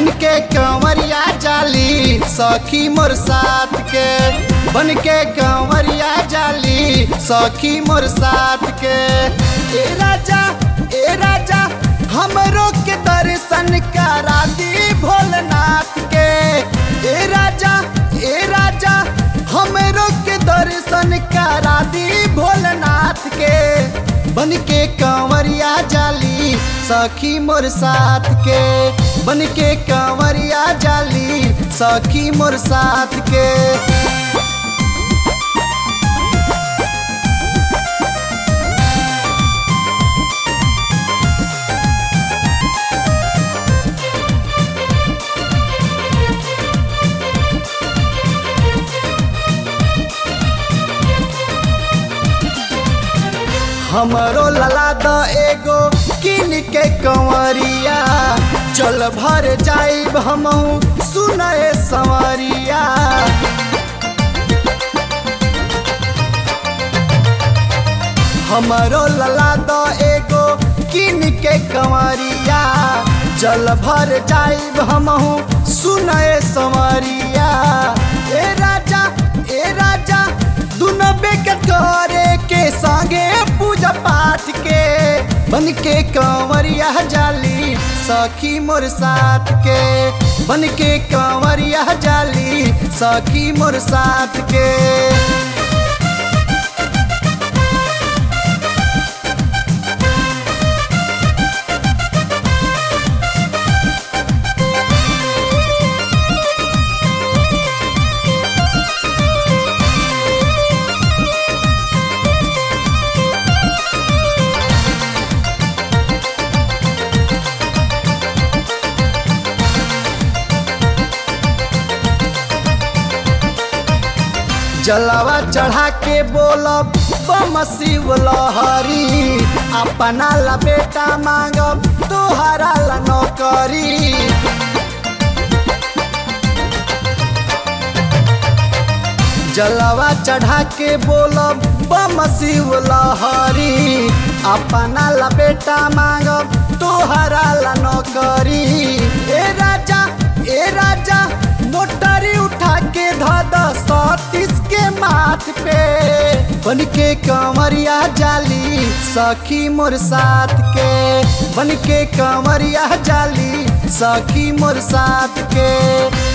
बनके कंवरिया जाली सखी मोर साथ के, बनके कंवरिया जाली सखी मोर साथ के। ए राजा हमरो के दर्शन करा दी भोलेनाथ के। ए राजा हमरो के दर्शन करा दी भोलेनाथ के। बनके कंवरिया जाली सखी मोर साथ के, बनके कंवरिया जाली सखी मोर साथ के। हमरो लला द एगो किन के कंवरिया, चल भर जाइब हमहू सुनए संवरिया। हमरो लला द एगो किन के कंवरिया, चल भर जाइब हमहू सुनए संवरिया। ए राजा दुनो बेके करे के संगे पूजा पाठ के। बनके कंवरिया जाली सखी मोर साथ के, बनके कंवरिया जाली सखी मोर साथ के। जलवा चढ़ा के बोलब बम शिव लहरी, अपना ला बेटा मांगब तोहरा ला नौकरी। जलवा चढ़ा के बोलब बम शिव लहरी, अपना ला बेटा मांगब तोहरा ला नौकरी। ए राजा मोटरी उठा के धद सतीश के माथ पे। बनके कंवरिया जाली सखी मोर साथ के, बनके कंवरिया जाली सखी मोर साथ के।